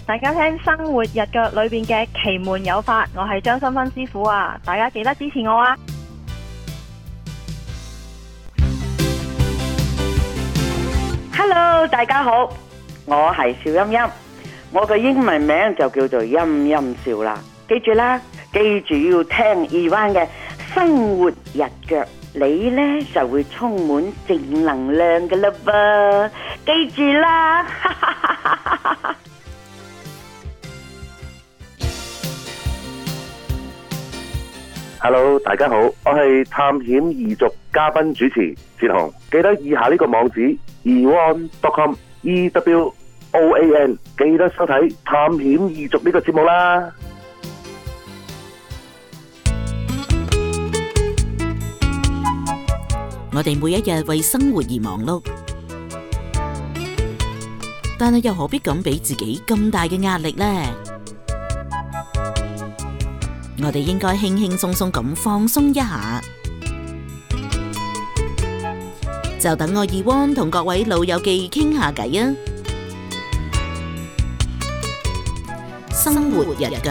大家聽生活日腳裏邊嘅奇門有法，我係張新芬師傅啊！大家記得支持我啊 ！Hello， 大家好，我係邵音音，我嘅英文名就叫做音音笑啦。記住啦，記住要聽Evan嘅生活日腳，你呢就會充滿正能量嘅啦噃，記住啦！ Hello， 大家好，我係探險異族嘉賓主持哲雄，記得以下呢個網址 ewan.com EWOAN， 記得收睇探險異族呢個節目啦。 我哋每一日為生活而忙碌，但係又何必咁俾自己咁大嘅壓力呢？我哋應該輕輕鬆鬆咁放鬆一下，就等我Ewan同各位老友記傾下偈啊！生活日腳。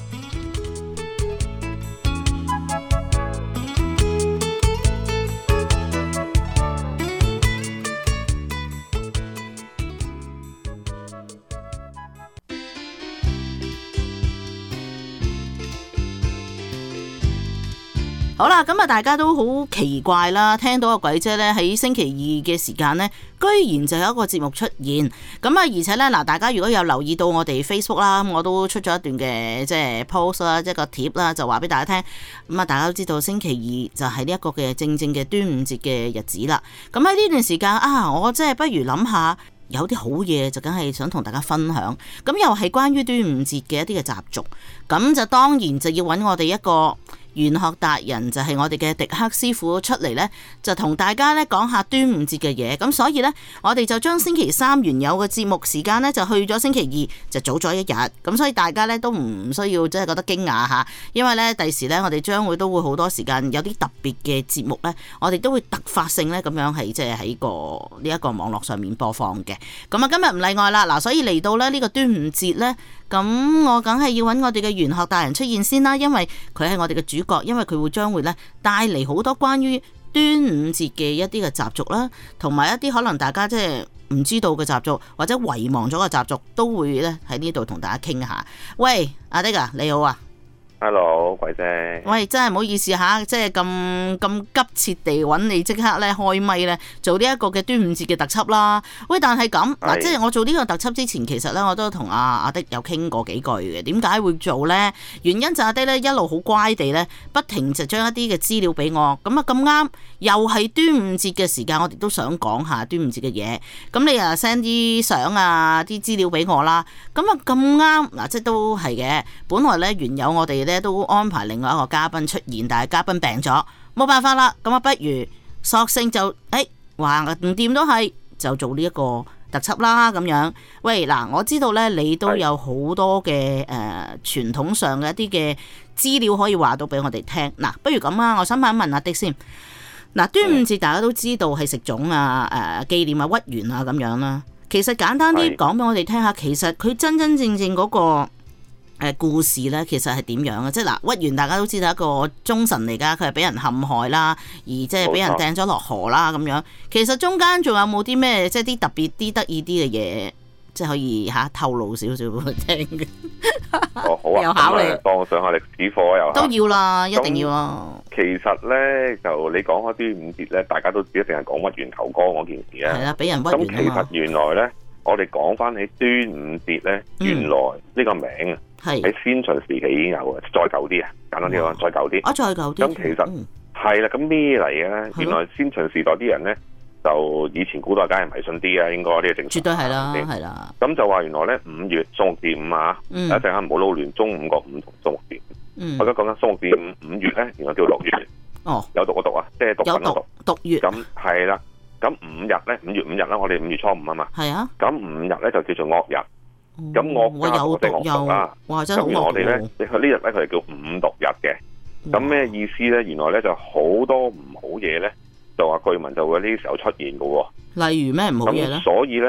好啦，咁啊，大家都好奇怪啦，聽到阿鬼姐咧喺星期二嘅時間呢，居然就有一個節目出現。咁啊，而且咧嗱，大家如果有留意到我哋 Facebook 啦，我都出咗一段嘅即係 post 啦，即係個貼啦，就話俾大家聽。咁啊，大家都知道星期二就係呢一個嘅正嘅端午節嘅日子啦。咁喺呢段時間啊，我即係不如諗下有啲好嘢，就梗係想同大家分享。咁又係關於端午節嘅一啲嘅習俗，咁就當然就要揾我哋一個玄學達人，就係我哋嘅迪克師傅出嚟呢，就同大家呢講下端午節嘅嘢。咁所以呢，我哋就將星期三原有嘅節目時間呢，就去咗星期二，就早咗一日。咁所以大家呢都唔需要真係覺得驚訝吓，因為呢第時呢，我哋將會都會好多時間有啲特別嘅節目呢，我哋都會突發性呢咁樣係即係喺個呢一個網絡上面播放嘅。咁啊，今日唔例外啦。嗱，所以嚟到呢個端午節呢，咁我梗係要揾我哋嘅玄學達人出現先啦，因為佢係我哋嘅主角，因為佢會將會咧帶嚟好多關於端午節嘅一啲嘅習俗啦，同埋一啲可能大家即係唔知道嘅習俗，或者遺忘咗嘅習俗，都會咧喺呢度同大家傾下。喂，阿迪啊，你好啊！ Hello， 鬼姐。 喂，真係唔好意思吓，即係咁急切地揾你即刻咧開咪咧做呢一個嘅端午節嘅特輯啦。喂，但係咁嗱，即係我做呢個特輯之前，其實咧我都同阿迪有傾過幾句嘅。點解會做呢？原因就阿迪咧一路好乖地咧，不停就將一啲嘅資料俾我。咁啊咁啱，又係端午節嘅時間，我哋都想講下端午節嘅嘢。咁你啊 send 啲相啊啲資料俾我啦。咁啊咁啱嗱，即係都係嘅。本來咧原有我哋咧都安排另外一個嘉賓出現，但係嘉賓病咗，冇辦法啦。咁啊，不如索性就話唔掂都係就做呢一個特輯啦咁樣。喂嗱，我知道咧你都有好多嘅傳統上嘅一啲嘅資料可以話到俾我哋聽。嗱，不如咁啊，我想問一問阿迪先。嗱，端午節大家都知道係食粽啊、紀念啊、屈原啊咁樣啦。其實簡單啲講俾我哋聽下，其實佢真真正正嗰個故事咧，其實係點樣啊？即係嗱，屈原大家都知道一個忠臣嚟噶，佢係俾人陷害啦，而即係俾人掟咗落河啦咁樣。其實中間仲有冇啲咩即係啲特別啲得意啲嘅嘢，即係可以透露少少俾我聽嘅？ 哦，好啊， 有考慮當上下歷史課又都要啦，一定要啊。 其實咧，就你講開端午節咧，大家都知一定係講屈原投江嗰件事啊。 係啦，俾人屈原啊嘛。 咁其實原來咧，我哋講翻起端午節咧，原來呢個名啊，喺先秦時期已經有嘅，再舊啲啊，簡單啲講，再舊啲。 再舊啲。 咁其實係啦，咁咩嚟嘅咧？原來先秦時代啲人咧，就以前古代梗係迷信啲啊，應該呢個正常。絕對係啦，係啦。咁就話原來咧5月數目字5啊，一陣間唔好撈亂中午個5同數目字5。我而家講緊數目字5月咧，原來叫6月。哦。有讀個讀啊，即係讀緊個讀。讀月。咁係啦，咁5日咧，5月5日啦，我哋5月初5啊嘛。係啊。咁5日咧就叫做惡日。咁惡家我哋惡毒啦。哇！真係好惡。咁原來我哋咧，呢日咧佢係叫五毒日嘅。咁咩意思咧？原來咧就好多唔好嘢咧。就話據聞就會呢啲時候出現嘅喎，例如咩唔好嘢咧？所以咧，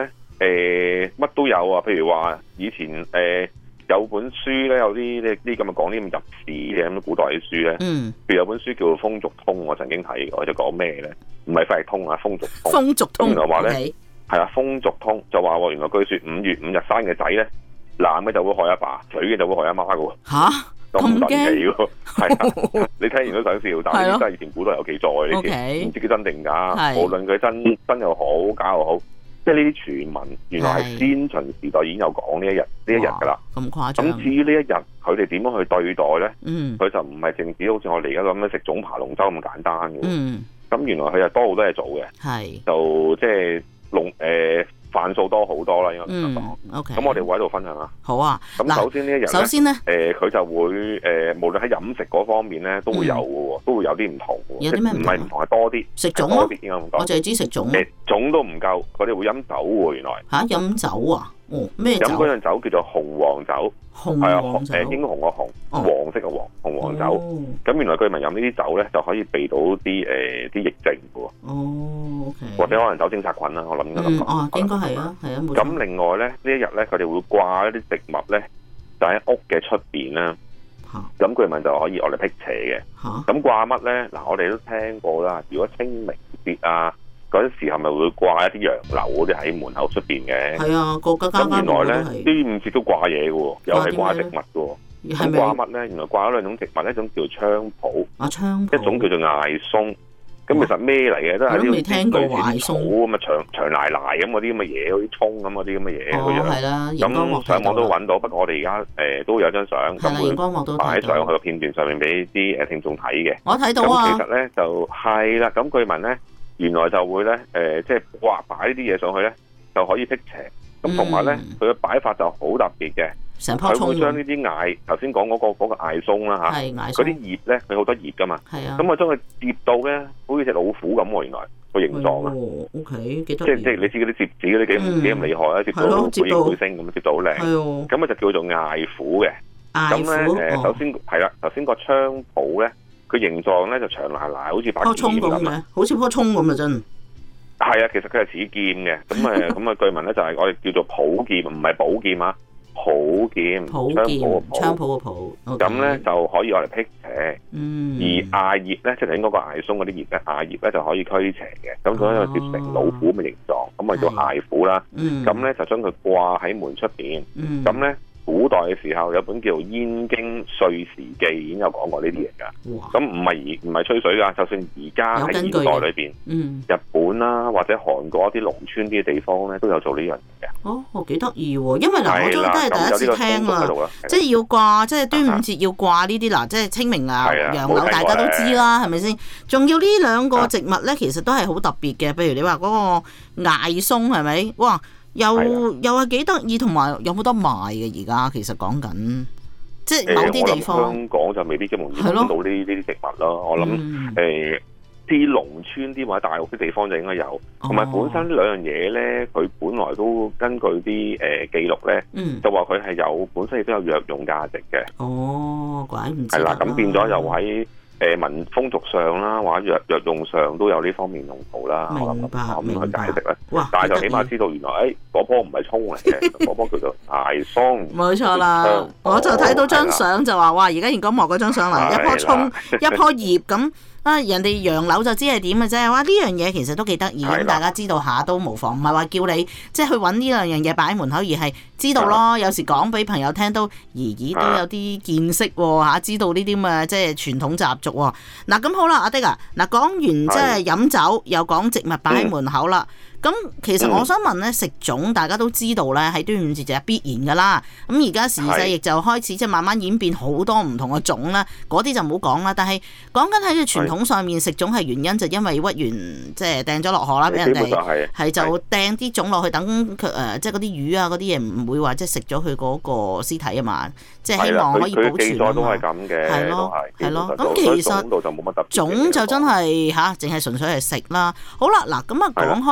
乜都有啊，譬如話以前有本書咧，有啲咁嘅講啲咁入史嘅咁古代嘅書咧，譬如有本書叫做《風俗通》，我曾經睇過，就講咩咧？唔係費力通啊，風俗通。風俗通。原來話咧係啊，風俗通就話原來據說5月5日生嘅仔咧，男嘅就會害阿爸，女嘅就會害阿媽嘅喎。嚇！咁神奇喎，係啊！你聽完都想笑，但係真係以前古代有記載呢啲，唔知佢真定假。無論佢真又好，假又好，即係呢啲傳聞，原來係先秦時代已經有講呢一日㗎啦。咁誇張。咁至於呢一日佢哋點樣去對待咧？佢就唔係淨止好似我哋而家咁樣食粽爬龍舟咁簡單嘅。咁原來佢又多好多嘢做嘅。就即係範數多好多啦，應該咁講。OK。咁我哋會喺度分享啊。好啊。咁首先呢一日咧，佢就會無論喺飲食嗰方面咧，都會有嘅喎，都會有啲唔同嘅。有啲咩唔同？唔係唔同，係多啲。食粽咯。我淨係知食粽。粽都唔夠，佢哋會飲酒喎，原來。嚇！飲酒啊？咩酒？飲嗰樣酒叫做紅黃酒。紅黃酒。英雄個紅，黃色嘅黃，紅黃酒。咁原來據聞飲呢啲酒咧，就可以避到啲疫症嘅喎。OK。或者可能酒精殺菌啦，我諗應該咁講。應該係啊，係啊。咁另外咧，呢一日咧，佢哋會掛一啲植物咧，就喺屋嘅出邊啦。咁據聞就可以我哋辟邪嘅。咁掛乜咧？嗱，我哋都聽過啦。如果清明節啊，嗰陣時係咪會掛一啲楊柳嗰啲喺門口出邊嘅？係啊，個家家門口都係。咁原來咧，端午節都掛嘢嘅喎，又係掛植物嘅喎。咁掛乜咧？原來掛咗兩種植物，一種叫菖蒲，一種叫做艾松。咁其實咩嚟嘅？都係啲類似草咁啊，長賴賴咁嗰啲咁嘅嘢，好似葱咁嗰啲咁嘅嘢個樣。咁上網都揾到，不過我哋而家都有張相，咁會擺上去個片段上面俾啲聽眾睇嘅。我睇到啊。咁其實咧就係啦，咁據聞咧原來就會咧即係擺呢啲嘢上去咧就可以辟邪。咁同埋咧佢嘅擺法就好特別嘅。佢會將呢啲艾，頭先講嗰個艾松啦嚇，嗰啲葉咧，佢好多葉噶嘛，咁我將佢摺到咧，好似隻老虎咁喎，原來個形狀啊。OK，幾得意。即係你知嗰啲摺紙嗰啲幾咁厲害啊，摺到背影背星咁，摺到好靚。咁啊就叫做艾虎嘅。咁咧首先係啦，頭先個菖蒲咧，佢形狀咧就長賴賴，好似把劍咁啊，好似棵葱咁啊真。係啊，其實佢係似劍嘅。咁據聞咧就係我哋叫做普劍，唔係寶劍啊。普劍，菖蒲嘅蒲，咁咧就可以我嚟辟邪。而艾葉咧，即係應該個艾松嗰啲葉咧，艾葉咧就可以驅邪嘅。咁所以就變成老虎嘅形狀，咁咪叫艾虎啦。咁咧就將佢掛喺門出邊。咁咧古代嘅時候有本叫《燕京歲時記》，已經有講過呢啲嘢㗎。咁唔係吹水㗎，就算而家喺現代裏邊，日本啦或者韓國一啲農村啲嘅地方咧，都有做呢樣嘢嘅。哦，幾得意喎！因為嗱，我都係第一次聽啊，即係要掛，即係端午節要掛呢啲嗱，即係清明啊、楊柳大家都知啦，係咪先？仲要呢兩個植物咧，其實都係好特別嘅。譬如你話嗰個艾松係咪？哇！又係幾得意，同埋有冇得賣嘅？而家其實講緊，即係某啲地方，香港就未必咁容易揾到呢啲植物咯。我諗啲農村啲或者大陸啲地方就應該有，同埋本身兩樣嘢咧，佢本來都根據啲記錄咧，就話佢係有本身亦都有藥用價值嘅。哦，怪唔知。係啦，咁變咗又喺民風俗上啦，或者藥用上都有呢方面用途啦。明白，明白。咁去解釋咧，但係就起碼知道原來嗰棵唔係葱嚟嘅，嗰棵叫做艾松。冇錯啦，我就睇到張相就話哇，而家熒光幕嗰張相嚟，一棵葱，一棵葉咁。人哋楊柳就知係點嘅啫，哇！呢樣嘢其實都幾得意，咁大家知道下都無妨，唔係話叫你即係去揾呢兩樣嘢擺喺門口，而係知道咯。有時講俾朋友聽都，都有啲見識喎嚇，知道呢啲咁嘅即係傳統習俗喎。嗱咁好啦，阿的啊，嗱講完即係飲酒，又講植物擺喺門口啦。咁其實我想問咧，食粽大家都知道咧，喺端午節就係必然噶啦。咁而家時勢亦就開始即係慢慢演變好多唔同嘅粽啦，嗰啲就唔好講啦。但係講緊喺個傳統上面食粽係原因就因為屈原即係掟咗落河啦，俾人哋係就掟啲粽落去等即係嗰啲魚啊嗰啲嘢唔會話即係食咗佢嗰個屍體啊嘛，即係希望可以保存。佢記載都係咁嘅，係咯。咁其實粽就真係淨係純粹係食啦。好啦，嗱咁啊講開呢樣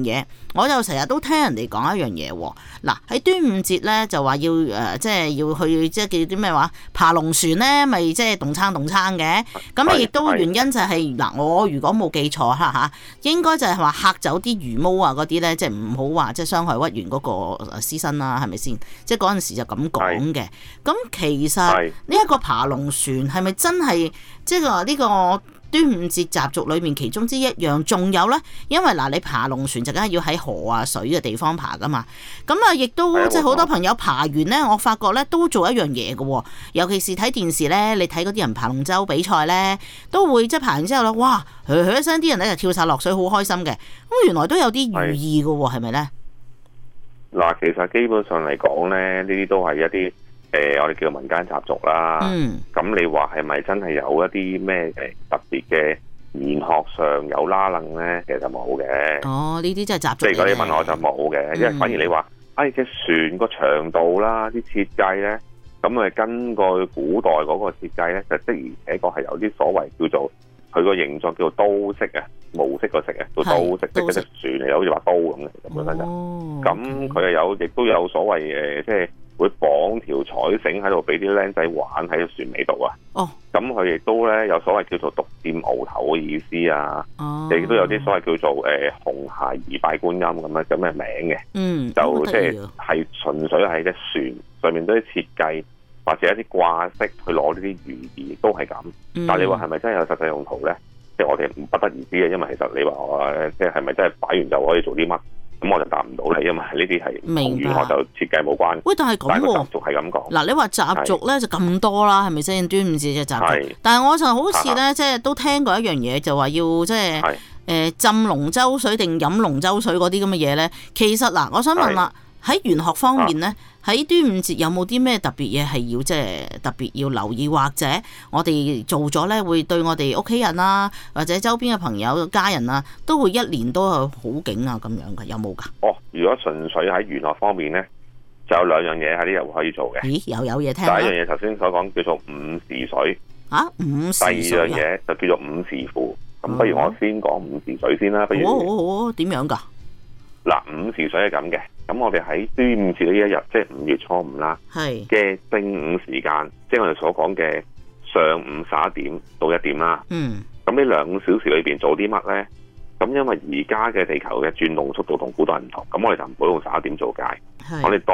嘢，我就成日都聽人哋講一樣嘢喎。嗱，喺端午節咧就話要即係要去即係叫啲咩話爬龍船咧，咪即係動餐嘅。咁亦都原因就係嗱，我如果冇記錯嚇，應該就係話嚇走啲魚毛啊嗰啲咧，即係唔好話即係傷害屈原嗰個屍身啦，係咪先？即係嗰陣時就咁講嘅。咁其實呢一個爬龍船係咪真係即係話呢個端午節習俗裏面其中之一樣？仲有呢，因為嗱你爬龍船就梗係要喺河啊水嘅地方爬噶嘛，咁啊亦都即係好多朋友爬完呢，我發覺呢都做一樣嘢嘅，尤其是睇電視呢，你睇嗰啲人爬龍舟比賽呢，都會即係爬完之後呢，哇，噓一聲啲人呢就跳晒落水，好開心嘅。咁原來都有啲寓意嘅，係咪呢？ 嗱，其實基本上嚟講呢，呢啲都係一啲我哋叫民間習俗啦。咁你話係咪真係有一啲咩特別嘅玄學上有拉楞咧？其實冇嘅。哦，呢啲真係習俗。即係如果你問我就冇嘅，因為反而你話，隻船個長度啦，啲設計咧，咁根據古代嗰個設計咧，就的而且確係有啲所謂叫做佢個形狀叫做刀式啊，模式個式啊，叫刀式，即係隻船嚟，好似把刀咁嘅咁本身就。咁佢又亦都有所謂即係會綁條彩繩喺度俾啲僆仔玩喺船尾度啊。咁佢亦都咧有所謂叫做獨佔鰲頭嘅意思啊。亦都有啲所謂叫做紅孩兒拜觀音咁嘅名嘅。就即係純粹係隻船上面啲設計或者一啲掛飾去攞呢啲寓意都係咁。但係你話係咪真係有實際用途咧？即係我哋不得而知嘅，因為其實你話我即係咪真係擺完就可以做啲乜？咁我就答唔到你，因為呢啲係同玄學就設計冇關。喂，但係咁喎，習俗係咁講。嗱，你話習俗咧就咁多啦，係咪先？端午節嘅習俗。但係我就好似咧，即係都聽過一樣嘢，就話要即係浸龍舟水定飲龍舟水嗰啲咁嘅嘢咧。其實嗱，我想問啦，喺玄學方面咧，喺端午節有冇啲咩特別嘢係要即係特別要留意，或者我哋做咗咧會對我哋屋企人啊，或者周邊嘅朋友、家人啊，都會一年都係好景啊咁樣嘅，有冇㗎？如果純粹喺玄學方面咧，就有兩樣嘢喺呢日可以做嘅。咦，又有嘢聽？第一樣嘢頭先所講叫做午時水。午時水。第二樣嘢就叫做午時符。咁不如我先講午時水先啦。不如好，點樣㗎？嗱，午時水係咁嘅。咁我哋喺端午節呢一日，即係5月初5啦嘅正午時間，即係我哋所講嘅上午11點到1點啦。咁呢2小時裏邊做啲乜咧？咁因為而家嘅地球嘅轉動速度同古代唔同，咁我哋就唔好用11點做界，我哋當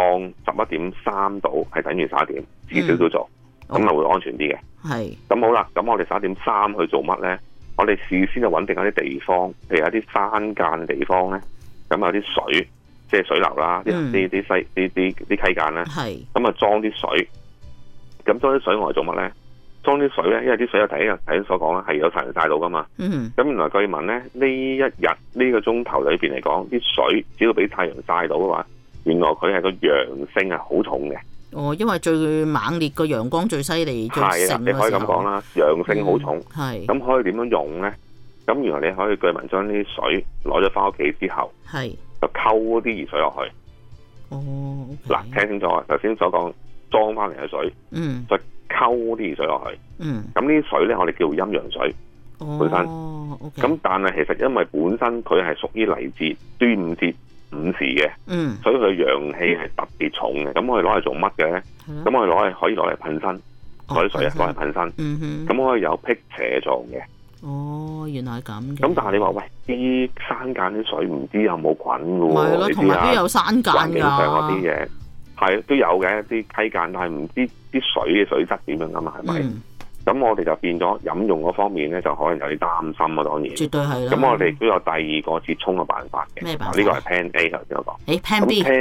11.3度係等於11點，遲少少做，咁咪會安全啲嘅。咁好啦，咁我哋11.3去做乜咧？我哋事先就穩定一啲地方，譬如有啲山間嘅地方咧，咁有啲水。即係水流啦，啲溪澗咧，咁啊裝啲水，咁裝啲水我嚟做乜咧？裝啲水咧，因為啲水有頭先所講啦，係有太陽曬到噶嘛。咁原來據聞咧，呢一日呢個鐘頭裏邊嚟講，啲水只要俾太陽曬到嘅話，原來佢係個陽性係好重嘅。因為最猛烈個陽光最犀利，最盛嘅時候。係啦，你可以咁講啦，陽性好重。咁可以點樣用咧？咁原來你可以據聞將啲水攞咗翻屋企之後。就溝啲熱水落去。嗱，聽清楚啊！頭先所講裝翻嚟嘅水，再溝啲熱水落去。咁呢啲水咧，我哋叫陰陽水本身。咁但係其實因為本身佢係屬於嚟自端午節午時嘅，所以佢陽氣係特別重嘅。咁我哋攞嚟做乜嘅咧？咁我哋可以攞嚟噴身，攞啲水攞嚟噴身。咁可以有辟邪作用嘅。原來係咁嘅。咁但係你話喂，啲山間啲水唔知有冇菌嘅喎？同埋都有山間㗎。環境上嗰啲嘢係都有嘅，啲溪澗，但係唔知啲水嘅水質點樣㗎嘛？係咪？咁我哋就變咗飲用嗰方面咧，就可能有啲擔心啊。當然，絕對係啦。咁我哋都有第二個折衷嘅辦法嘅。咩辦法？呢個係 Plan A 頭先我講。Plan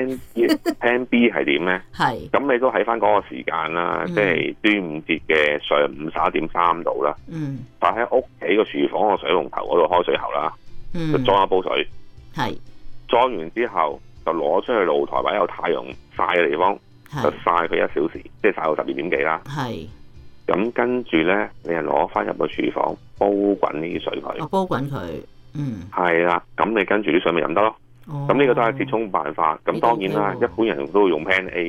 B，Plan B 係點咧？係。咁你都喺翻嗰個時間啦，即係端午節嘅上午11.3度啦。但喺屋企個廚房個水龍頭嗰度開水喉啦，就裝一煲水。係。裝完之後就攞出去露台或者有太陽曬嘅地方，就曬佢1小時，即係曬到12點幾啦。係。咁跟住咧，你係攞翻入個廚房煲滾呢啲水佢。煲滾佢，係啦。咁你跟住啲水咪飲得咯。咁呢個都係折衷辦法。咁當然啦，一般人都會用 Plan A 嘅。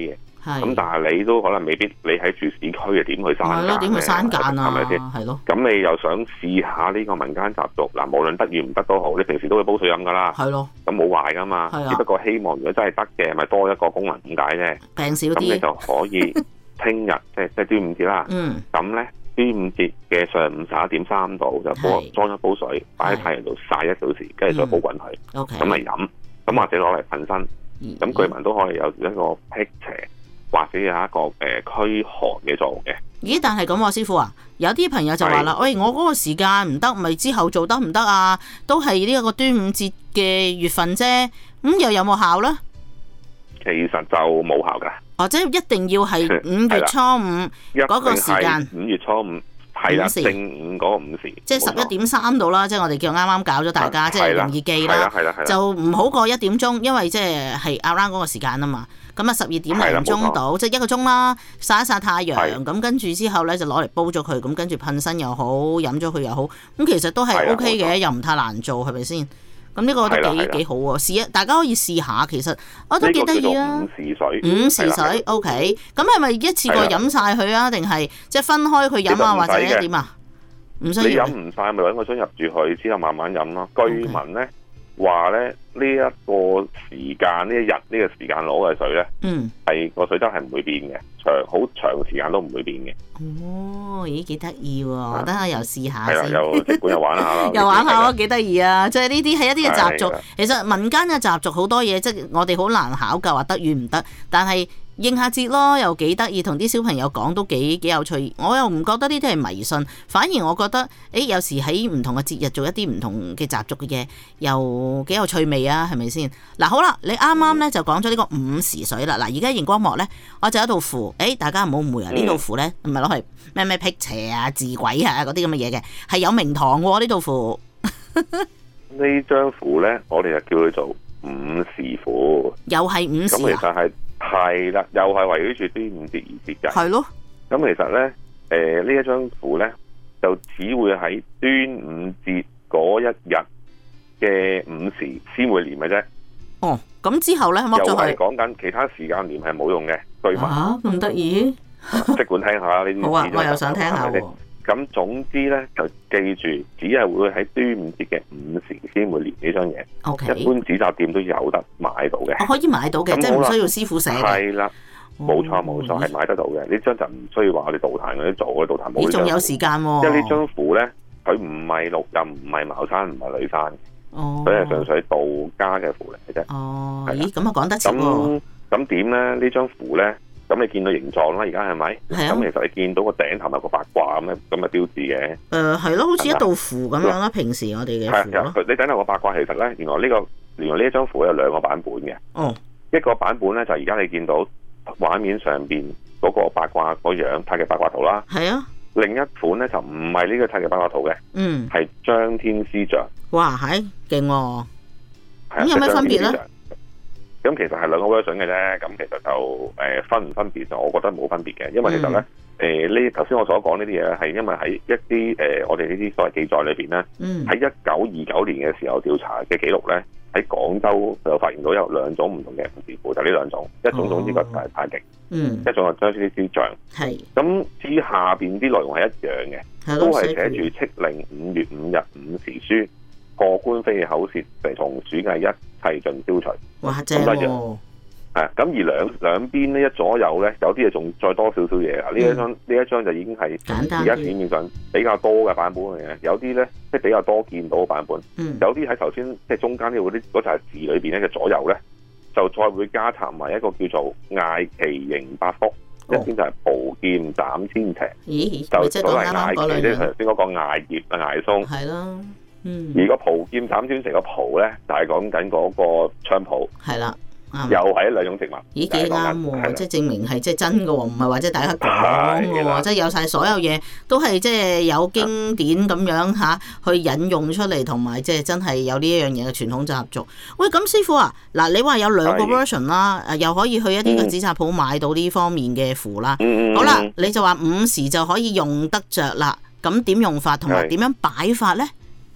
咁但係你都可能未必你喺住市區嘅點去刪間咧？ 點去刪間啊？ 係咪先？ 係咯。 咁你又想試下呢個民間習俗嗱，無論得與唔得都好，你平時都會煲水飲噶啦。 係咯。 咁冇壞噶嘛，只不過希望如果真係得嘅，咪多一個功能咁解啫。 病少啲。 咁你就可以聽日即係端午節啦。咁咧端午節嘅上午11.3度就裝一煲水，擺喺太陽度曬1小時，跟住再煲滾佢。咁咪飲，咁或者攞嚟噴身。咁據聞都可以有一個辟邪，或者有一個驅寒嘅作用嘅。 咦？但係咁喎，師傅啊，有啲朋友就話啦，喂，我嗰個時間唔得，咪之後做得唔得啊？都係呢一個端午節嘅月份啫，咁又有冇效咧？ 其實就冇效噶。 即係一定要係5月初5嗰個時間。 5月初5。係啦，正午嗰個午時， 即係11.3度啦，即係我哋叫啱啱搞咗大家，即係容易記啦。就唔好過1點鐘，因為即係 around 嗰個時間啊嘛。咁啊12點零鐘到，即係1個鐘啦，曬一曬太陽，咁跟住之後咧就攞嚟煲咗佢，咁跟住噴身又好，飲咗佢又好，咁其實都係 OK 嘅，又唔太難做，係咪先？咁呢個都幾好喎，試大家可以試下，其實我都幾得意啊。午時水 OK， 咁係咪一次過飲晒佢啊？定係即係分開佢飲啊？或者點啊？唔需要。你飲唔晒咪揾個樽入住佢，之後慢慢飲咯。據聞咧話咧呢一個時間呢一日呢個時間攞嘅水咧，係個水質係唔會變嘅，好長時間都唔會變嘅。咦，幾得意喎！等下又試下先。又即管又玩下啦。又玩下咯，幾得意啊！即係呢啲係一啲嘅習俗。其實民間嘅習俗好多嘢，即係我哋好難考究話得與唔得，但係應下節咯，又幾得意，同啲小朋友講都幾有趣。我又唔覺得呢啲係迷信，反而我覺得有時喺唔同嘅節日做一啲唔同嘅習俗嘅嘢，又幾有趣味啊，係咪先？嗱，好啦，你啱啱咧就講咗呢個午時水啦。嗱，而家熒光幕咧，我就有一道符，大家唔好誤會啊！呢道符咧唔係攞嚟咩辟邪啊、治鬼啊嗰啲咁嘅嘢嘅，係有名堂喎呢道符。呢張符咧，我哋就叫佢做午時符，又係午時啊。咁其實係啦，又係圍繞住端午節而設計。係咯。咁其實咧，呢一張符咧，就只會喺端午節嗰一日嘅午時先會念嘅啫。哦，咁之後咧，又係講緊其他時間念係冇用嘅。據聞咁得意，即管聽下呢啲。好啊，我又想聽下喎。咁總之咧，就記住，只係會喺端午節嘅午時先會念呢張嘢。Okay. 一般紙紮店都有得買到嘅。我可以買到嘅，即係唔需要師傅寫嘅。係啦，冇錯冇錯，係買得到嘅。呢張就唔需要話我哋道壇嗰啲做嘅，道壇冇。你仲有時間喎？因為呢張符咧，佢唔係六壬，唔係茅山，唔係女山，所以係純粹道家嘅符嚟嘅啫。哦，咦，咁啊講得清喎。咁點咧？呢張符咧？咁你見到形狀啦，而家係咪？係啊。咁其實你見到個頂頭有個八卦咁嘅標誌嘅。係咯，好似一道符咁樣啦。平時我哋嘅符咯。你頂頭個八卦其實咧，原來呢一張符有2個版本嘅。哦。一個版本咧就而家你見到畫面上邊嗰個八卦嗰樣太極八卦圖啦。係啊。另一款咧就唔係呢個太極八卦圖嘅。嗯。係張天師像。哇，係勁喎！咁有咩分別咧？咁其實係2個 version 嘅啫，咁其實就分唔分別就我覺得冇分別嘅，因為其實咧呢頭先我所講呢啲嘢咧，係因為喺一啲我哋呢啲所謂記載裏邊咧，喺1929年嘅時候調查嘅記錄咧，喺廣州就發現到有2種唔同嘅符符，就呢2種，一種總之個就係太極，一種係張天師像。係。咁至於下邊啲內容係一樣嘅，都係寫住敕令5月5日午時書。過官非口舌，從暑假一切盡消除。哇，正喎！咁而兩邊呢，一左右咧，有啲嘢仲再多少少嘢啊！呢一張就已經係而家市面上比較多嘅版本嚟嘅，有啲咧即係比較多見到嘅版本。有啲喺頭先即係中間呢嗰紮字裏邊咧嘅左右咧，就再會加插埋一個叫做艾奇刑八福，一邊就係寶劍斬千邪。咦？就所謂艾奇，即係頭先嗰個艾葉啊、艾松。係咯。而個蒲劍斬天蛇個蒲咧，就係講緊嗰個槍蒲，係啦，又係2種植物。咦，幾啱喎！即係證明係即係真嘅喎，唔係話即係大家講嘅喎，即係有晒所有嘢都係即係有經典咁樣嚇去引用出嚟，同埋即係真係有呢一樣嘢嘅傳統習俗。喂，咁師傅啊，嗱，你話有2個 version 啦，又可以去一啲嘅紙紮鋪買到呢方面嘅符啦。好啦，你就話午時就可以用得着啦。咁點用法同埋點樣擺法咧？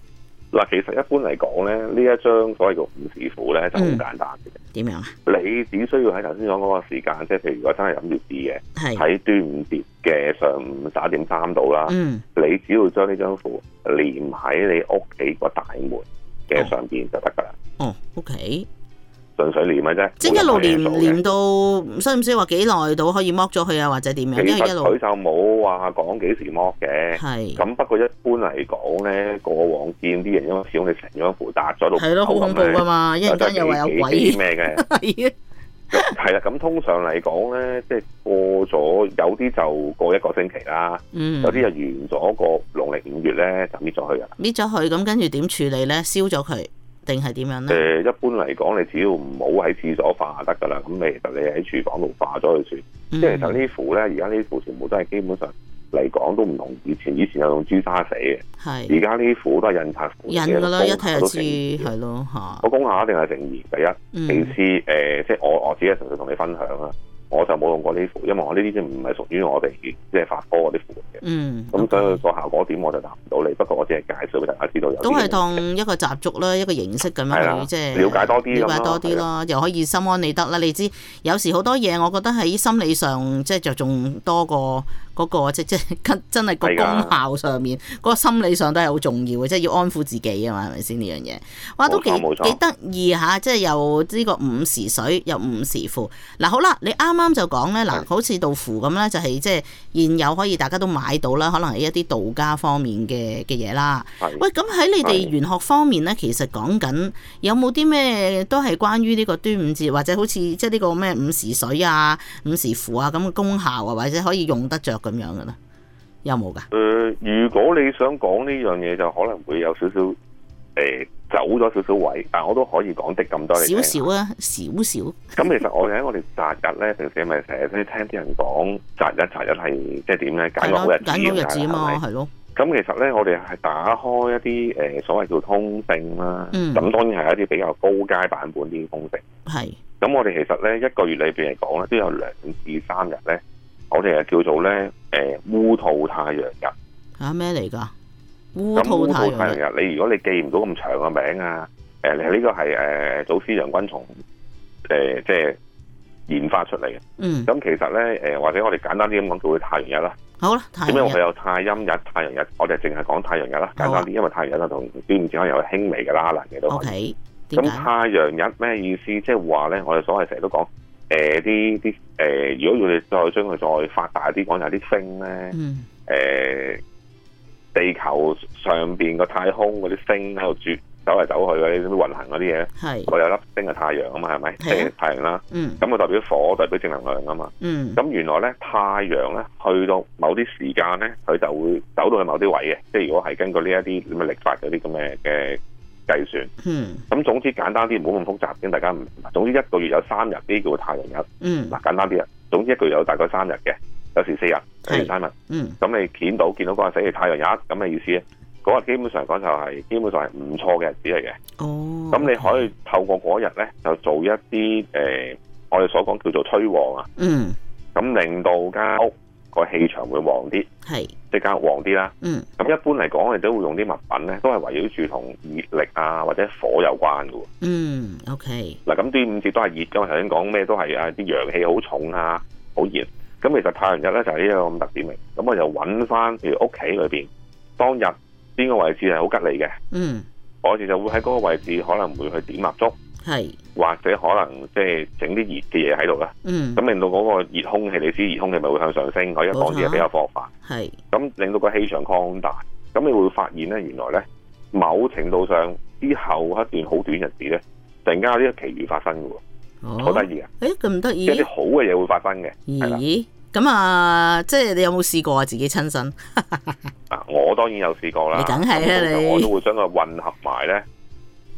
嗱，其實一般嚟講咧，呢一張所謂嘅午時符咧就好簡單嘅。 點樣啊？ 你只需要喺頭先講嗰個時間，即係譬如如果真係諗住試嘅，喺端午節嘅上午11:03度啦。你只要將呢張符連喺你屋企個大門嘅上邊就得噶啦。 哦 ，OK。 純粹黏嘅啫， 即係一路黏到需唔需要話幾耐到可以剝咗佢啊，或者點樣？ 其實佢就冇話講幾時剝嘅。 係。 咁不過一般嚟講咧，過往見啲人因為始終你成張符搭咗度， 係咯，好恐怖噶嘛！一陣間又話有鬼咩嘅？係啦，咁通常嚟講咧，即係過咗有啲就過1個星期啦，有啲就完咗個農曆5月咧就搣咗佢噶啦。搣咗佢，咁跟住點處理咧？燒咗佢。定係點樣咧？一般嚟講，你只要唔好喺廁所化就得噶啦。咁其實你喺廚房度化咗佢算。即係其實呢啲符咧，而家呢啲符全部都係基本上嚟講都唔同以前。以前有用朱砂寫嘅，而家呢啲符都係印刷符嘅。印噶啦，一睇就知係咯嚇。個功效一定係誠意。第一，其次即係我自己純粹同你分享啦。我就冇用過呢啲符，因為我呢啲唔係屬於我哋即係法科嗰啲符嘅。咁所以個效果點我就答唔到你。不過我只係介紹俾大家知道有。都係當一個習俗啦，一個形式咁樣，即係了解多啲，了解多啲咯，又可以心安理得啦。你知有時好多嘢，我覺得喺心理上即係着重多過嗰個即真係個功效上面，嗰個心理上都係好重要嘅，即係要安撫自己啊嘛，係咪先呢樣嘢？哇，都幾得意嚇！即係有呢個午時水，有午時符。嗱好啦，你啱就講咧，嗱，好似道符咁咧，就係即係現有可以大家都買到啦，可能係一啲道家方面嘅嘢啦。喂，咁喺你哋玄學方面咧，其實講緊有冇啲咩都係關於呢個端午節，或者好似即係呢個咩午時水啊、午時符啊咁嘅功效啊，或者可以用得着咁樣嘅咧？有冇㗎？ 如果你想講呢樣嘢，就可能會有少少走咗少少位，但我都可以講的咁多嚟。少少啊，少少。咁其實我哋喺我哋擇日咧，平時咪成日都聽啲人講擇日係即係點咧？揀個好日子嘛，係咯。咁其實咧，我哋係打開一啲所謂叫通勝啦。咁當然係一啲比較高階版本啲通勝。係。咁我哋其實咧，一個月裏邊嚟講咧，都有2至3日咧，我哋係叫做咧烏兔太陽日。嚇咩嚟㗎？烏兔太陽日，你如果你記唔到咁長嘅名啊，你呢個係祖師楊君松即係研發出嚟嘅。咁其實咧或者我哋簡單啲咁講，叫佢太陽日啦。好啦，點解佢有太陰日、太陽日？我哋淨係講太陽日啦，簡單啲，因為太陽日同端午節可能有輕微嘅拉楞嘅都可以。咁太陽日咩意思？即係話咧，我哋所謂成日都講啲如果要你再將佢再發大啲講，就係啲星咧地球上邊個太空嗰啲星喺度轉走嚟走去嗰啲運行嗰啲嘢，我有粒星係太陽啊嘛，係咪？即係太陽啦。咁佢代表火，代表正能量啊嘛。咁原來咧，太陽咧去到某啲時間咧，佢就會走到去某啲位嘅。即係如果係根據呢一啲咁嘅曆法嗰啲咁嘅計算。咁總之簡單啲，唔好咁複雜，先大家唔明白。總之一個月有3日，呢叫太陽日。嗱，簡單啲啊。總之一個月有大概3日嘅。有時4日，有時3日。咁你見到嗰日死係太陽日咁嘅意思咧，嗰日基本上講就係基本上係唔錯嘅日子嚟嘅。咁你可以透過嗰日咧，就做一啲我哋所講叫做催旺啊。咁令到間屋個氣場會旺啲，即係間屋旺啲啦。咁一般嚟講，我哋都會用啲物品咧，都係圍繞住同熱力啊或者火有關嘅。OK。嗱，咁端午節都係熱㗎嘛，頭先講咩都係啊，啲陽氣好重啊，好熱。咁其實太陽日咧就係呢個咁特點嚟，咁我就揾翻譬如屋企裏邊當日邊個位置係好吉利嘅，我哋就會喺嗰個位置可能會去點蠟燭，或者可能即係整啲熱嘅嘢喺度啦，咁令到嗰個熱空氣，你知熱空氣咪會向上升，我一講啲嘢比較科學化，咁令到個氣場擴大，咁你會發現咧原來咧某程度上之後一段好短日子咧，突然間有呢個奇遇發生嘅喎。好得意啊！咁得意，有啲好嘅嘢會發生嘅。咦？咁啊，即係你有冇試過啊？自己親身？我當然有試過啦。你梗係啦，我都會將佢混合埋咧。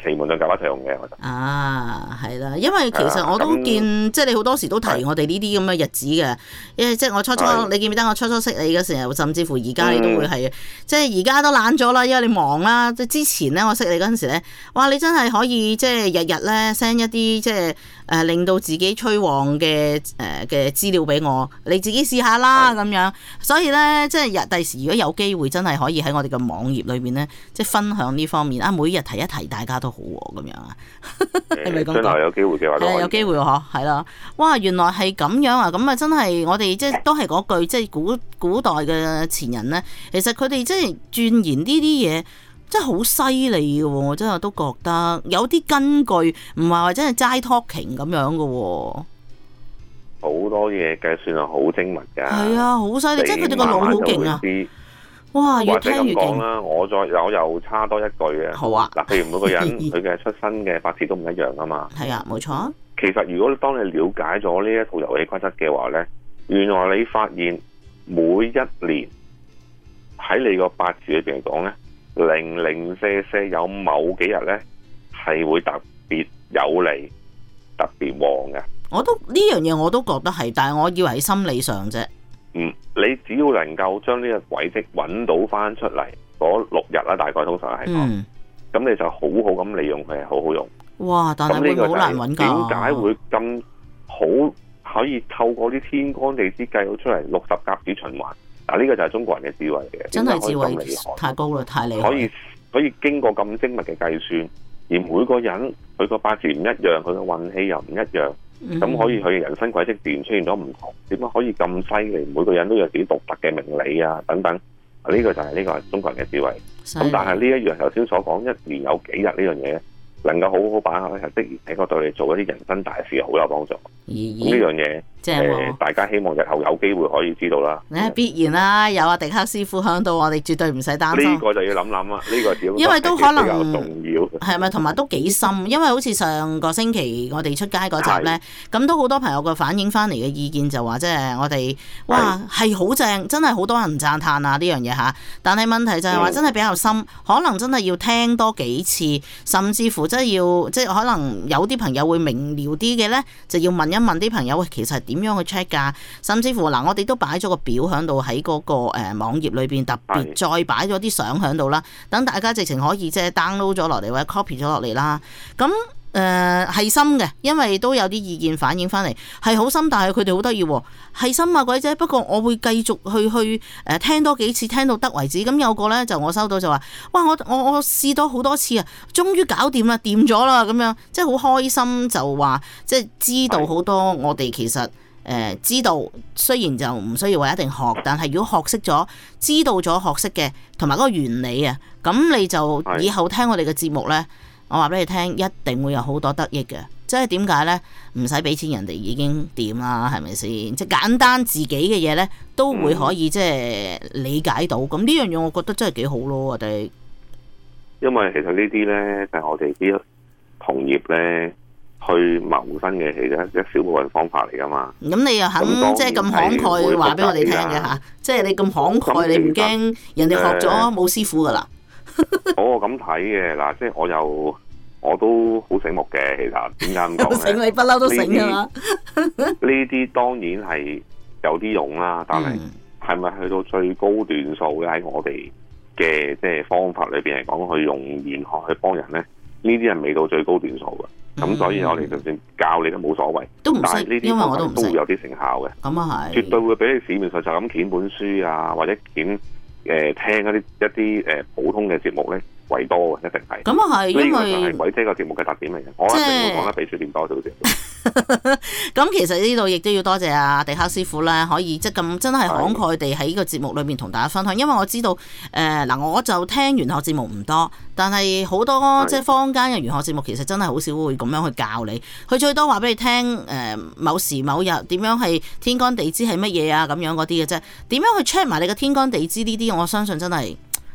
奇門遁甲一齊用嘅，我覺得。 啊，係啦，因為其實我都見，即係你好多時都提我哋呢啲咁嘅日子嘅，因為即係我初，你記唔記得我初識你嘅時候，甚至乎而家你都會係，即係而家都懶咗啦，因為你忙啦。即係之前咧，我識你嗰陣時咧，哇！你真係可以即係日日咧 send 一啲即係令到自己催旺嘅嘅資料俾我，你自己試下啦咁樣。所以咧，即係第時如果有機會，真係可以喺我哋嘅網頁裏邊咧，即係分享呢方面啊，每日提一提大家都好喎，咁樣啊，係咪咁講？ 將來有機會嘅話都可以， 有機會嗬，係啦。哇，原來係咁樣啊！咁啊，真係我哋即係都係嗰句，即係古代嘅前人咧，其實佢哋即係鑽研呢啲嘢。真係好犀利嘅喎，我真係都覺得有啲根據，唔係話真係齋 talking 咁樣嘅喎。 好多嘢計算係好精密㗎。係啊，好犀利，即係佢哋個腦好勁啊！哇，越聽越勁啦！ 我又差多一句嘅。好啊。嗱，譬如每個人佢嘅出生嘅八字都唔一樣啊嘛。係啊，冇錯。其實如果當你了解咗呢一套遊戲規則嘅話咧，原來你發現每一年喺你個八字裏邊嚟講咧，零舍有某幾日咧係會特別有利、特別旺嘅。我都呢樣嘢我都覺得係，但係我以為喺心理上啫。你只要能夠將呢個軌跡揾到翻出嚟嗰6日啦，大概通常係咁，你就好好咁利用佢，係好好用。哇！但係會好難揾㗎。點解會咁好可以透過啲天干地支計到出嚟60甲子循環？嗱，呢個就係中國人嘅智慧嚟嘅，真係智慧太高啦，太厲害。可以經過咁精密嘅計算，而每個人佢個八字唔一樣，佢嘅運氣又唔一樣，咁可以佢嘅人生軌跡自然出現咗唔同。點解可以咁犀利？每個人都有自己獨特嘅命理啊，等等。呢個就係呢個中國人嘅智慧。咁但係呢一樣頭先所講，一年有幾日呢樣嘢，能夠好好把握咧，係的而且確對你做一啲人生大事好有幫助。呢樣嘢。大家希望日後有機會可以知道啦。必然啦，有阿迪克師傅響度，我哋絕對唔使擔心。呢個就要諗諗啦，呢個因為都可能比較重要，係咪？同埋都幾深，因為好似上個星期我哋出街嗰集呢，咁都好多朋友個反映翻嚟嘅意見就話，即係我哋哇係好正，真係好多人讚歎啊呢樣嘢嚇。但係問題就係話真係比較深，可能真係要聽多幾次，甚至乎真係要即係可能有啲朋友會明瞭啲嘅呢，就要問一問啲朋友，喂，其實點樣去 check 㗎？甚至乎嗱，我哋都擺咗個表喺度喺嗰個網頁裏邊，特別再擺咗啲相喺度啦，等大家直情可以即係 download 咗落嚟或者 copy 咗落嚟啦。咁係深嘅，因為都有啲意見反映翻嚟係好深，但係佢哋好得意喎，係深啊鬼仔。不過我會繼續去聽多幾次，聽到得為止。咁有個呢，就我收到就話，哇！我試咗好多次啊，終於搞掂啦，掂咗啦咁樣，即係好開心，就話即係知道好多我哋其實。知道雖然就唔需要話一定學，但係如果學識咗、知道咗、學識嘅同埋嗰個原理啊，咁你就以後聽我哋嘅節目呢，我話俾你聽，一定會有好多得益嘅。即係點解呢？唔使俾錢人哋已經掂啦，係咪先？即係簡單自己嘅嘢呢，都會可以即係理解到。咁呢樣嘢我覺得真係幾好咯，我哋。因為其實呢啲呢，就係我哋啲同業呢。去謀生嘅其實一小部分方法嚟噶嘛。咁你又肯即係咁慷慨話俾我哋聽嘅嚇？即係你咁慷慨，你唔驚人哋學咗冇師傅噶啦？我咁睇嘅嗱，即係我都好醒目嘅，其實點解咁講咧？醒你不嬲都醒噶嘛？呢啲當然係有啲用啦，但係係咪去到最高段數咧？喺我哋嘅即係方法裏邊嚟講，去用玄學去幫人咧，呢啲係未到最高段數嘅。咁所以我哋就算教你都冇所謂，但係呢啲方法都會有啲成效嘅。咁啊係，絕對會比你市面上就咁攢本書啊，或者攢聽一啲普通嘅節目咧為多嘅，一定係。咁啊係，因為呢個就係鬼姐個節目嘅特點嚟嘅，我一定會講得比書點多少少。咁其實呢度亦都要多謝阿迪克師傅啦，可以即係咁真係慷慨地喺呢個節目裏面同大家分享。因為我知道嗱，我就聽玄學節目唔多，但係好多即係坊間嘅玄學節目其實真係好少會咁樣去教你。佢最多話俾你聽某時某日點樣係天干地支係乜嘢啊咁樣嗰啲嘅啫。點樣去 check 埋你嘅天干地支呢啲？我相信真係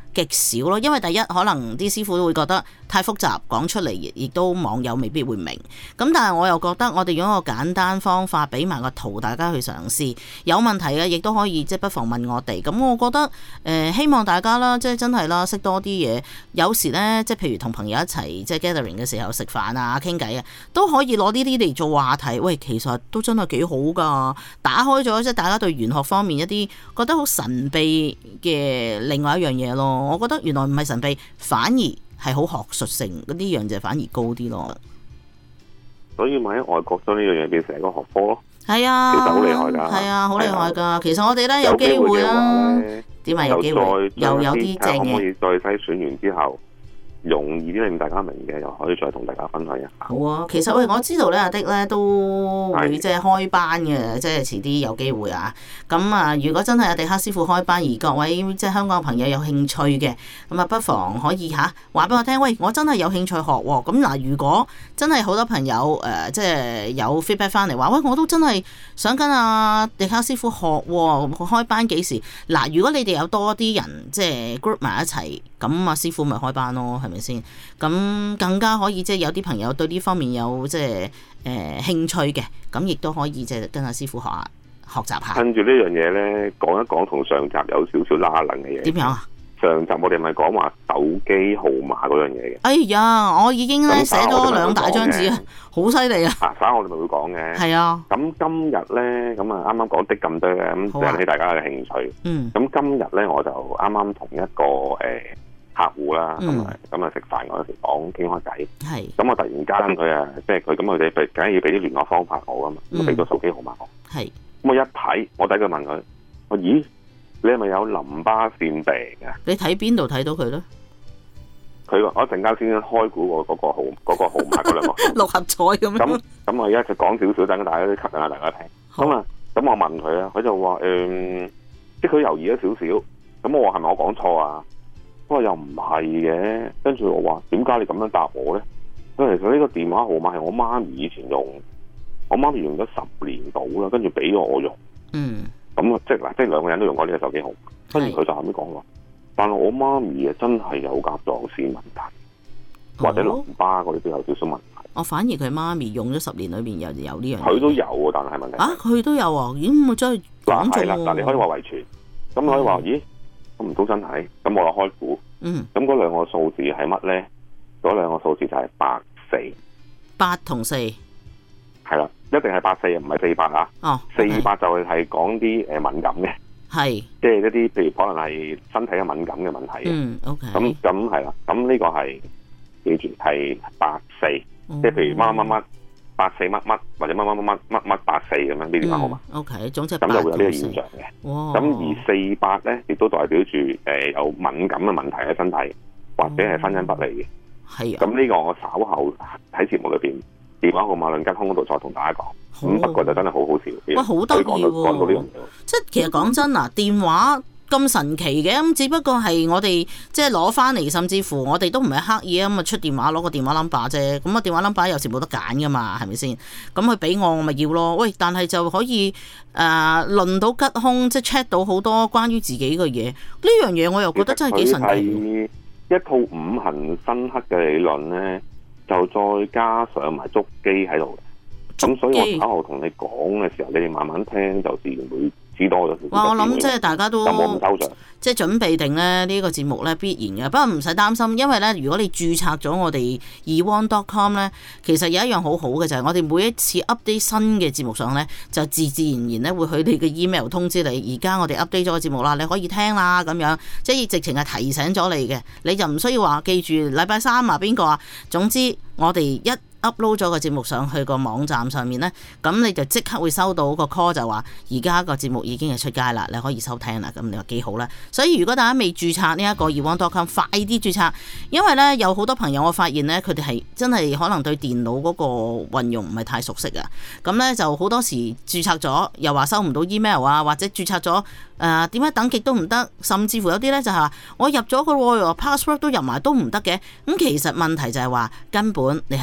極少咯，因為第一可能啲師傅都會覺得太複雜，講出嚟亦都網友未必會明。咁但係我又覺得我哋用一個簡單方法俾埋個圖大家去嘗試，有問題嘅亦都可以即係不妨問我哋。咁我覺得希望大家啦，即係真係啦，識多啲嘢。有時呢，即係譬如同朋友一齊即係 gathering 嘅時候食飯啊、傾偈啊，都可以攞呢啲嚟做話題。喂，其實都真係幾好㗎，打開咗即係大家對玄學方面一啲覺得好神秘嘅另外一樣嘢咯。我覺得原來唔係神秘，反而係好學術性，嗰啲樣就反而高啲咯。 所以咪喺外國將呢樣嘢變成一個學科咯。 係啊， 其實好厲害㗎。係啊，好厲害㗎。其實我哋咧有機會啦，點解有機會？又有啲正嘅。可唔可以再篩選完之後，容易啲令大家明嘅，又可以再同大家分享一下。好啊， 其實我知道咧，阿的咧都會即係開班嘅，即係遲啲有機會啊。咁啊，如果真係阿迪克師傅開班，而各位即係香港朋友有興趣嘅，咁啊不妨可以話俾我聽。喂，我真係有興趣學喎。咁嗱，如果真係好多朋友即係有 feedback 翻嚟話，喂，我都真係想跟阿迪克師傅學喎，開班幾時？嗱，如果你哋有多啲人即係 group 埋一齊，咁阿師傅咪開班咯，係咪先？咁更加可以即係有啲朋友對呢方面有即係興趣嘅，咁亦都可以即係跟阿師傅學習下。 趁住呢樣嘢咧，講一講同上集有少少拉楞嘅嘢。點樣啊？上集我哋咪講話手機號碼嗰樣嘢嘅。哎呀，我已經咧寫咗2大張紙啊，好犀利啊！ 稍後我哋咪會講嘅。係啊。咁今日咧，咁啊啱啱講的咁多嘅，咁引起大家嘅興趣。嗯。咁今日咧，我就啱啱同一個客戶啦，咁啊食飯嗰陣時講傾開偈。係。咁我突然間佢啊，即係佢咁佢哋梗係要俾啲聯絡方法我噶嘛，咁俾個手機號碼我。係。咁我一睇，我第一句問佢：我咦？你係咪有淋巴腺病啊？你睇邊度睇到佢咧？佢話我一陣間先開估嗰個號碼嗰兩個六合彩咁樣。咁我而家就講少少，等大家都吸引下大家聽。咁啊，咁我問佢啊，佢就話即係佢猶豫咗少少。咁我話係咪我講錯啊？佢話又唔係嘅。跟住我話點解你咁樣答我咧？因為其實呢個電話號碼係我媽咪以前用，我媽咪用咗10年到啦，跟住俾咗我用。嗯。咁啊，即係兩個人都用過呢個手機號，跟住佢就後尾講話，但係我媽咪啊真係有甲狀腺問題，或者淋巴嗰啲都有少少問題。我反而佢媽咪用咗10年裏邊有呢樣。佢都有啊，但係問題啊，佢都有啊，咦咁啊真係講中喎。嗱，你可以話遺傳，咁可以話咦，咁唔到真係，咁我又開估，咁嗰兩個數字係乜咧？嗰兩個數字就係84，8同4，係啦。一定係84，唔係48啊！哦，48就係講啲敏感嘅，係即係一啲譬如可能係身體嘅敏感嘅問題嘅。OK。咁係啦，咁呢個係記住係84，即係譬如乜乜乜84乜乜或者乜乜乜乜乜84咁樣呢啲好嘛？OK，總之咁就會有呢個現象嘅。咁而48咧，亦都代表住有敏感嘅問題喺身體，或者係婚姻不利嘅。係。咁呢個我稍後喺節目裏邊。電話號碼論吉空嗰度再同大家講，咁不過就真係好好笑。哇，好得意喎！講到呢樣嘢，即係其實講真嗱，電話咁神奇嘅，咁只不過係我哋即係攞翻嚟，甚至乎我哋都唔係刻意啊，咁啊出電話攞個電話 number 啫。咁啊電話 number 有時冇得揀噶嘛，係咪先？咁佢俾我咪要咯。喂，但係就可以論到吉空，即係 check 到好多關於自己嘅嘢。呢樣嘢我又覺得真係幾神奇。一套五行生剋嘅理論咧。就再加上埋捉機喺度，咁所以我稍後同你講嘅時候，你哋慢慢聽就自然會知多咗。哇！我諗即係大家都即係準備定咧呢個節目咧必然嘅，不過唔使擔心，因為咧如果你註冊咗我哋 eone.com 咧，其實有一樣好好嘅就係我哋每一次 update 新嘅節目上咧，就自然然咧會去你嘅 email 通知你，而家我哋 update 咗個節目啦，你可以聽啦咁樣，即係直情係提醒咗你嘅，你就唔需要話記住禮拜3啊邊個啊，總之我哋一upload 咗個節目上去個網站上面呢，咁你就即刻會收到個 call 就話而家個節目已經係出街啦，你可以收聽啦。咁你話幾好啦？所以如果大家未註冊呢一個 eone.com， 快啲註冊，因為呢有好多朋友我發現呢，佢哋係真係可能對電腦嗰個運用唔係太熟悉啊。咁呢就好多時註冊咗又話收唔到 email 啊，或者註冊咗點解等極都唔得，甚至乎有啲呢就係我入咗個 password 都入埋都唔得嘅。咁其實問題就係話根本你係未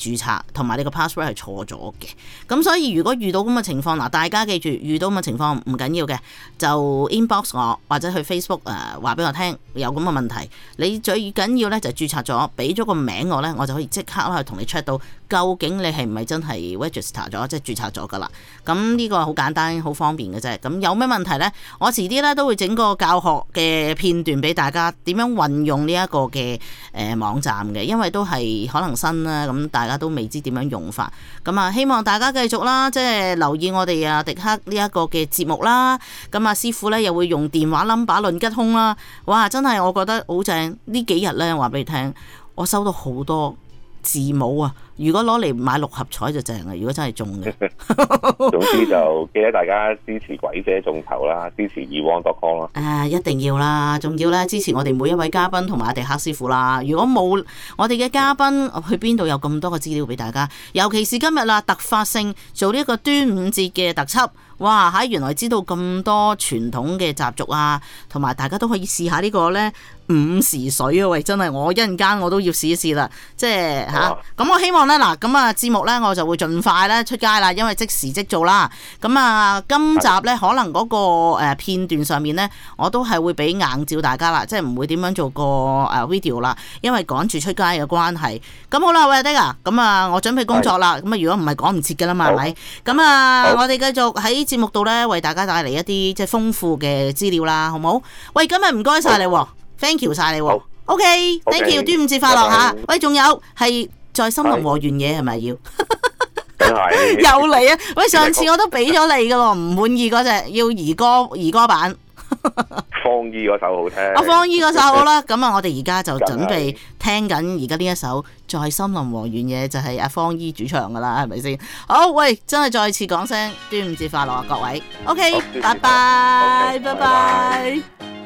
註冊，同埋你個 password 係錯咗嘅。咁所以如果遇到咁嘅情況，嗱，大家記住遇到咁嘅情況唔緊要嘅，就 inbox 我或者去 Facebook 話俾我聽有咁嘅問題。你最緊要咧就註冊咗，俾咗個名我咧，我就可以即刻去同你 check 到究竟你係唔係真係 register 咗，即係註冊咗噶啦。咁呢個好簡單好方便嘅啫。咁有咩問題咧？我遲啲咧都會整個教學嘅片段俾大家點樣運用呢一個嘅網站嘅，因為都係可能新啦，咁大家都未知點樣用法。咁啊，希望大家繼續啦，即係留意我哋迪克呢一個嘅節目啦。咁啊，師傅咧又會用電話 number 論吉凶啦。哇，真係我覺得好正。呢幾日咧話俾你聽，我收到好多字母啊！如果攞嚟買六合彩就正啦，如果真係中嘅。 總之就記得大家支持鬼姐眾籌啦，支持ewan.com 啦。 一定要啦，仲要咧支持我哋每一位嘉賓同埋迪克師傅啦。如果冇我哋嘅嘉賓，去邊度有咁多個資料俾大家？尤其是今日啦，突發性做呢一個端午節嘅特輯。哇！原來知道咁多傳統嘅習俗啊，同埋大家都可以試下呢個咧午時水啊！喂，真係我一陣間我都要試一試啦，即係咁我希望咧嗱，咁節目咧我就會盡快咧出街啦，因為即時即做啦。咁今集咧可能嗰個片段上面咧，我都係會俾硬照大家啦，即係唔會點樣做個video 啦，因為趕住出街嘅關係。咁好啦，喂迪啊，咁我準備工作啦。咁如果唔係趕唔切㗎啦嘛，係咪？咁我哋繼續喺節目度咧，為大家帶嚟一啲即係豐富嘅資料啦，好唔好？喂，今日唔該晒你，thank you 晒你，OK，thank you，端午節快樂吓！喂，仲有係在森林和原野係咪要？又嚟啊！喂，上次我都俾咗你噶咯，唔滿意嗰隻要兒歌版。 方姨嗰首好聽， 方姨嗰首好啦。咁我哋而家就準備聽緊而家呢一首《在森林和原野》，就係方姨主唱噶啦，係咪先？好，喂，真係再次講聲端午節快樂啊，各位。OK， 拜拜，拜拜。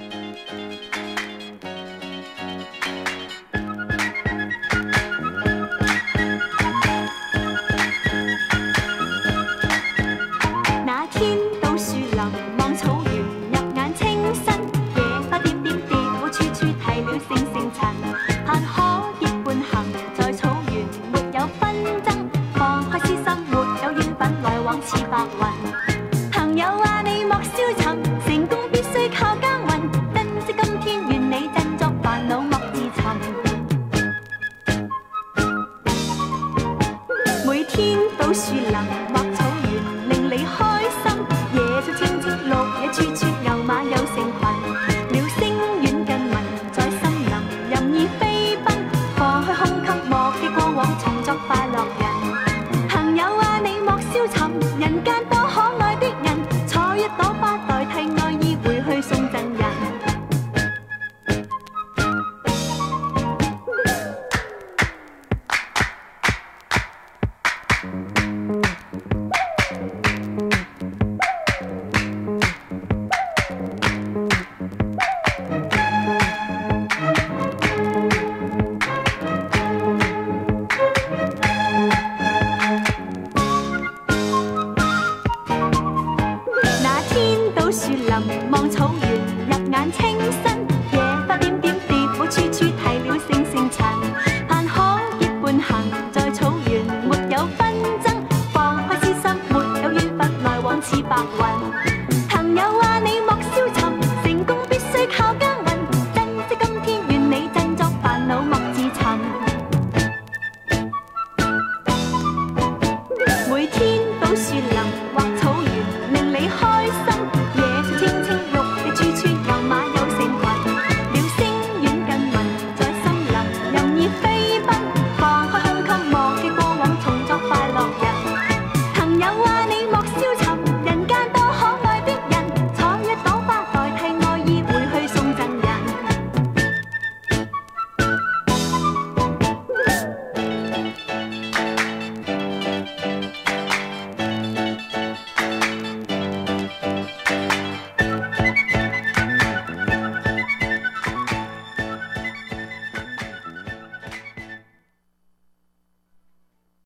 那天到樹林望草原，入眼清新，野花點點跌，會處處提了星星塵。盼可結伴行，在草原沒有紛爭，放開私心沒有怨憤，來往似白雲。朋友啊，你莫消沉，成功必須靠耕耘，珍惜今天，願你振作，煩惱莫自尋。每天到樹林或草原，令你開心。野草青青，綠野處處，牛馬有成群。鳥聲遠近聞，在森林任意飛奔。放開胸襟，莫記過往，重作快樂人。朋友啊，你莫消沉，人間多可愛的人，採一朵花代替愛意，回去送贈人。那天到樹林望草原，入眼清新，野花點點跌，會處處提了星星塵。盼可結伴行，在草原沒有紛爭，放開私心沒有怨憤，來往似白雲。朋友啊，